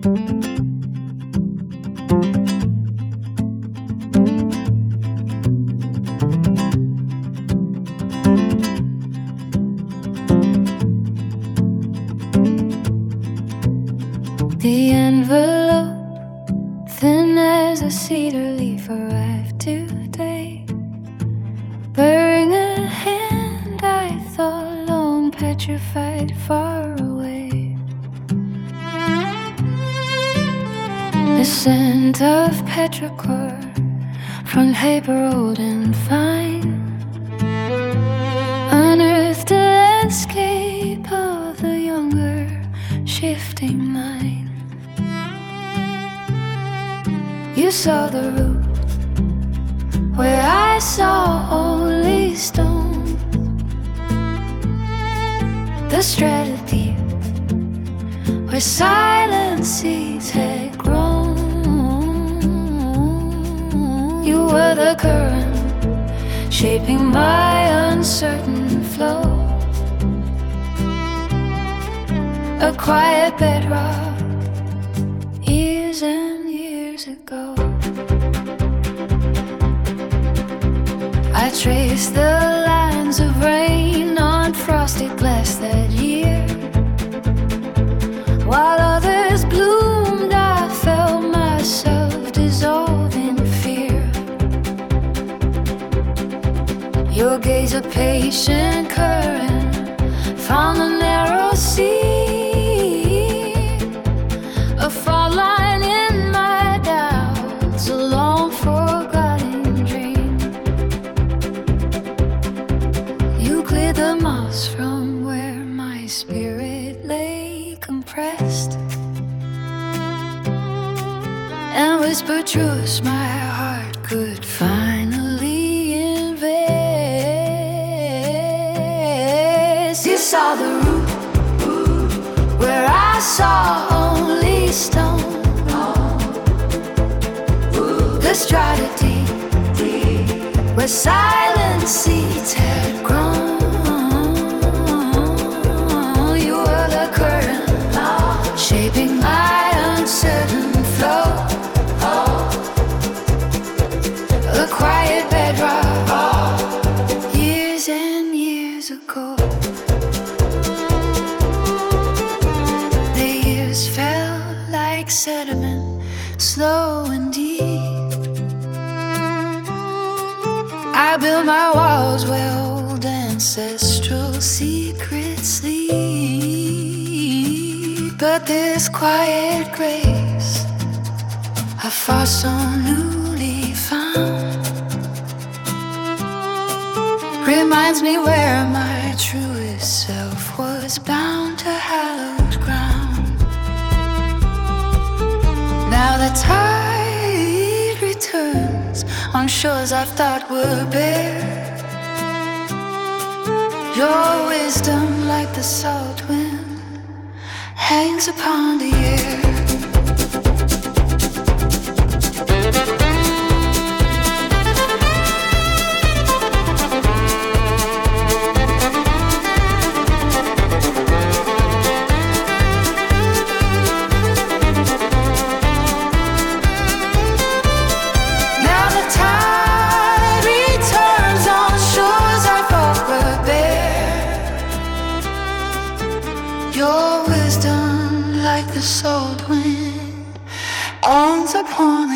The envelope, thin as a cedar leaf, arrived today, bearing a hand I thought long petrified far away. The scent of petrichor from paper old and fine unearthed a landscape of the younger, shifting mind. You saw the route where I saw only stone, the strata deep where silent seeds had grown. You were the current shaping my uncertain flow, a quiet bedrock years and years ago. I traced the lines of rain on frosty glass that year. While others bloomed, I felt myself dissolve in fear. Your gaze, a patient current, found the narrow sea, a fault line in my doubts, a long forgotten dream. You cleared the moss from where my spirit lay compressed, and whispered truths my heart could finally invest. You saw the route where I saw only stone, the strata deep where silent seeds had grown. You were the current shaping my uncertain flow, a quiet bedrock years and years ago. The years felt like sediment, slow and deep. I built my walls where old ancestral secrets sleep. But this quiet grace I fought so newly found reminds me where my truest self was bound to hallowed ground. Now the tide returns on shores I thought were bare. Your wisdom, like the salt wind, hangs upon the air. Your wisdom, like the salt wind, owns upon